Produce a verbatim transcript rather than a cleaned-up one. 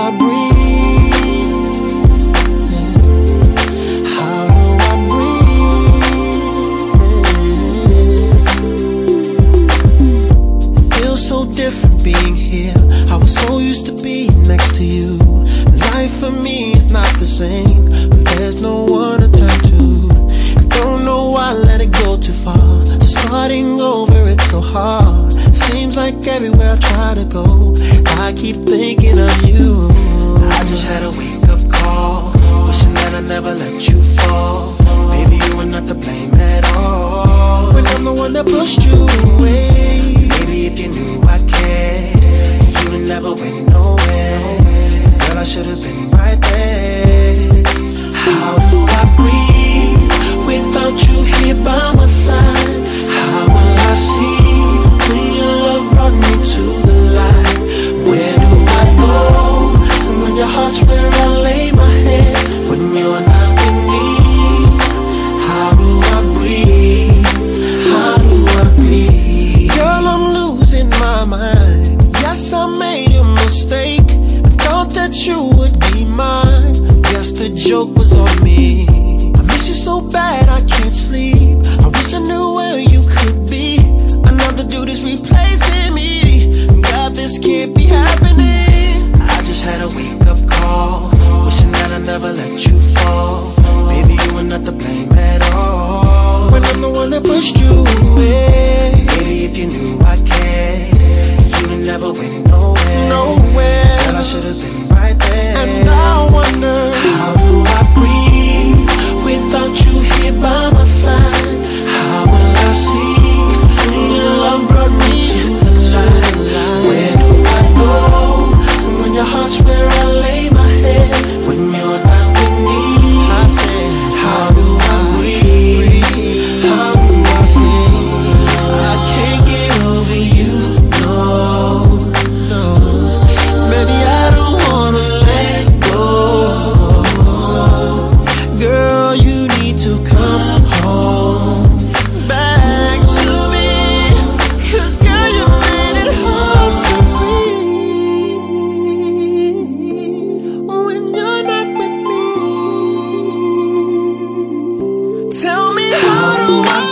I breathe? How do I breathe? It feels so different being here. I was so used to being next to you. Life for me is not the same when there's no one to turn to. I don't know why I let it go too far. Starting over, it's so hard. Seems like everywhere I try to go, I keep thinking of you. I just had a wake-up call, wishing that I never let you fall. Maybe you were not to blame at all, when I'm the one that pushed you away. Maybe if you knew I cared, you would never went nowhere. Girl, I should've been right there. How do I breathe without you here by my side? How will I see when your love brought me to the light? Where do I go when your heart's where I lay my head? When you're not with me, how do I breathe? How do I breathe? Girl, I'm losing my mind. Yes, I made a mistake. I thought that you would be mine. Guess the joke was on me. I miss you so bad I can't sleep. I wish I knew where you could be. Another dude is replacing me. God, this can't be happening. I just had a wake-up call, wishing that I never let you fall. Maybe you were not to blame at all, when I'm the one that pushed you away. Maybe if you knew I cared, you would never went nowhere. Nowhere. Girl, I should've been right there. And I wonder, how do I breathe without you here by my side? How will I see when your love brought me to the light? Where do I go when your heart's where I lay my head? When you're not with me, I said, how do I breathe? How do I breathe? I can't get over you, no, no. Baby, I don't wanna let go. Girl, you need to come home back to me, 'cause girl, you made it hard to breathe when you're not with me. Tell me, how do I